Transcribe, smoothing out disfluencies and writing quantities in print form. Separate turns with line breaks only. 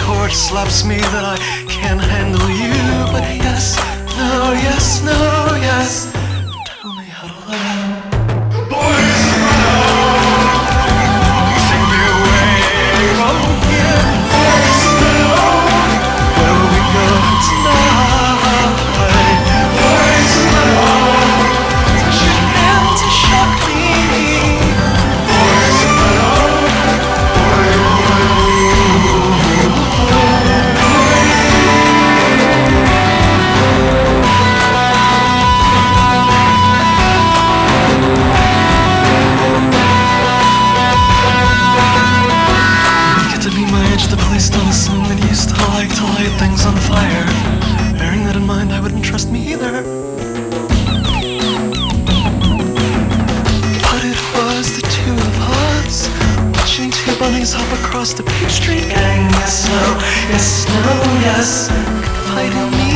chord slaps me that I can't handle you. But yes, no, yes, no, yes. Tell me how to love. Boys, take me away from here. Boys, where will we go tonight? Boys, touch your hand to shock me. Boys, the place on a song that used to like to light things on fire. Bearing that in mind, I wouldn't trust me either. But it was the two of us, watching two bunnies hop across the Peach Street gang. Yes, no, yes, no, yes. Confide in me.